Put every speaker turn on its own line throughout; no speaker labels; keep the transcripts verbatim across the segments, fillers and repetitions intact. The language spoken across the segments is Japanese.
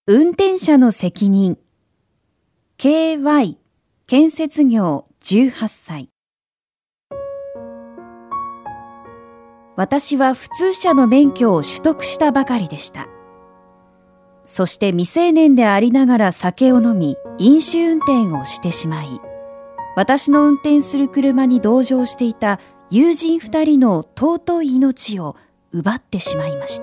運転者の責任 ケーワイ 建設業じゅうはっさい。私は普通車の免許を取得したばかりでした。そして未成年でありながら酒を飲み、飲酒運転をしてしまい、私の運転する車に同乗していた友人二人の尊い命を奪ってしまいました。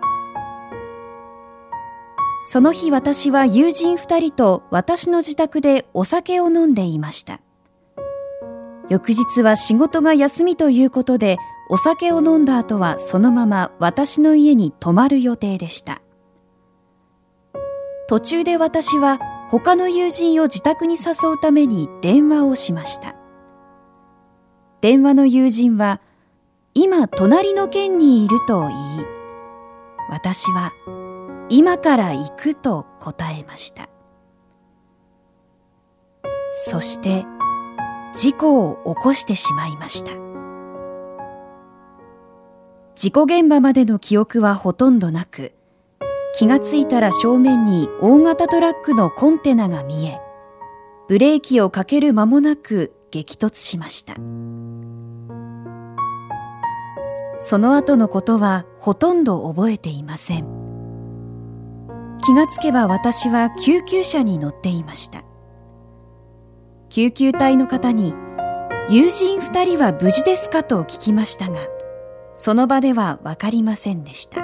その日、私は友人二人と私の自宅でお酒を飲んでいました。翌日は仕事が休みということで、お酒を飲んだ後はそのまま私の家に泊まる予定でした。途中で私は他の友人を自宅に誘うために電話をしました。電話の友人は、今隣の県にいると言い、私は今から行くと答えました。そして事故を起こしてしまいました。事故現場までの記憶はほとんどなく、気がついたら正面に大型トラックのコンテナが見え、ブレーキをかける間もなく激突しました。その後のことはほとんど覚えていません。気がつけば私は救急車に乗っていました。救急隊の方に、友人二人は無事ですかと聞きましたが、その場ではわかりませんでした。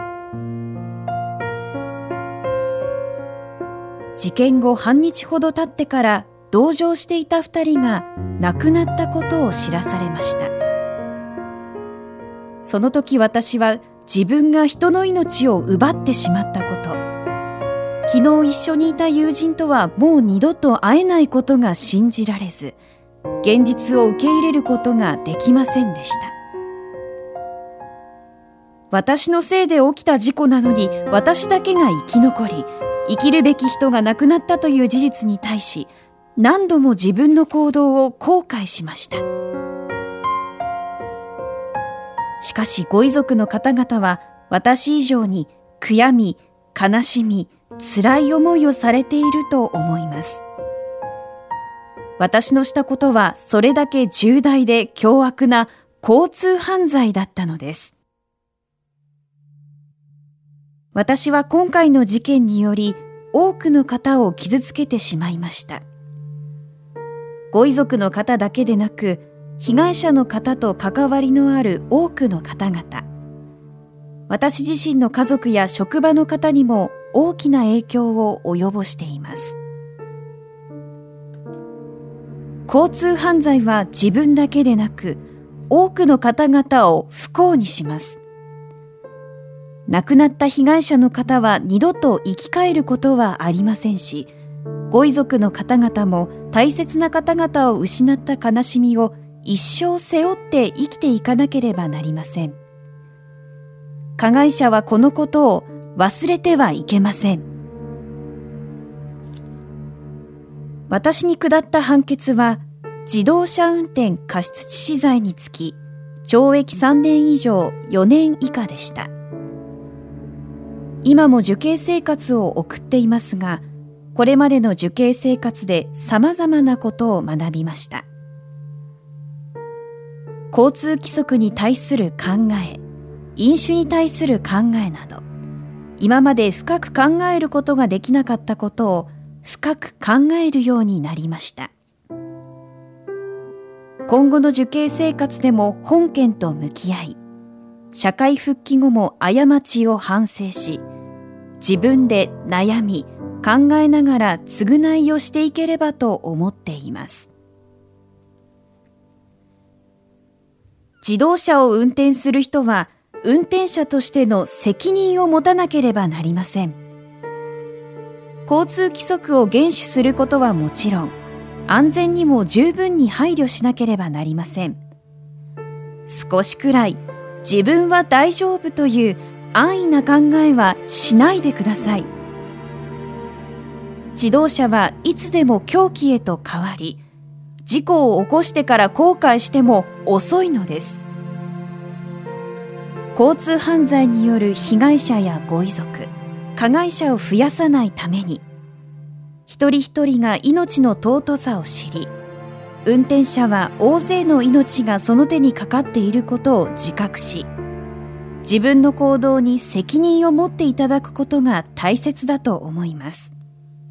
事件後半日ほど経ってから同乗していた二人が亡くなったことを知らされました。その時私は自分が人の命を奪ってしまったこと、昨日一緒にいた友人とはもう二度と会えないことが信じられず、現実を受け入れることができませんでした。私のせいで起きた事故なのに私だけが生き残り、生きるべき人が亡くなったという事実に対し、何度も自分の行動を後悔しました。しかしご遺族の方々は私以上に悔やみ、悲しみ、辛い思いをされていると思います。私のしたことはそれだけ重大で凶悪な交通犯罪だったのです。私は今回の事件により多くの方を傷つけてしまいました。ご遺族の方だけでなく、被害者の方と関わりのある多くの方々、私自身の家族や職場の方にも大きな影響を及ぼしています。交通犯罪は自分だけでなく、多くの方々を不幸にします。亡くなった被害者の方は二度と生き返ることはありませんし、ご遺族の方々も大切な方々を失った悲しみを一生背負って生きていかなければなりません。加害者はこのことを忘れてはいけません。私に下った判決は、自動車運転過失致死罪につき、懲役さんねん以上よねん以下でした。今も受刑生活を送っていますが、これまでの受刑生活で様々なことを学びました。交通規則に対する考え、飲酒に対する考えなど、今まで深く考えることができなかったことを深く考えるようになりました。今後の受刑生活でも本件と向き合い、社会復帰後も過ちを反省し、自分で悩み、考えながら償いをしていければと思っています。自動車を運転する人は、運転者としての責任を持たなければなりません。交通規則を厳守することはもちろん、安全にも十分に配慮しなければなりません。少しくらい自分は大丈夫という安易な考えはしないでください。自動車はいつでも凶器へと変わり、事故を起こしてから後悔しても遅いのです。交通犯罪による被害者やご遺族、 加害者を増やさないために、一人一人が命の尊さを知り、運転者は大勢の命がその手にかかっていることを自覚し、自分の行動に責任を持っていただくことが大切だと思います。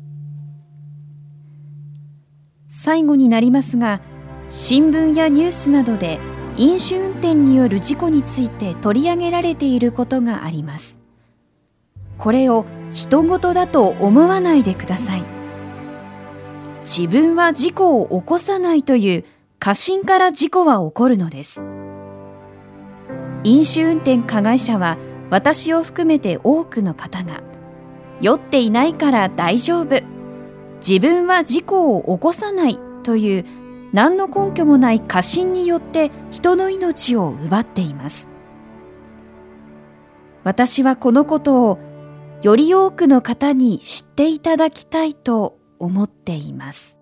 最後になりますが、新聞やニュースなどで飲酒運転による事故について取り上げられていることがあります。これを人事だと思わないでください。自分は事故を起こさないという過信から事故は起こるのです。飲酒運転加害者は私を含めて多くの方が、酔っていないから大丈夫、自分は事故を起こさないという何の根拠もない過信によって人の命を奪っています。私はこのことをより多くの方に知っていただきたいと思っています。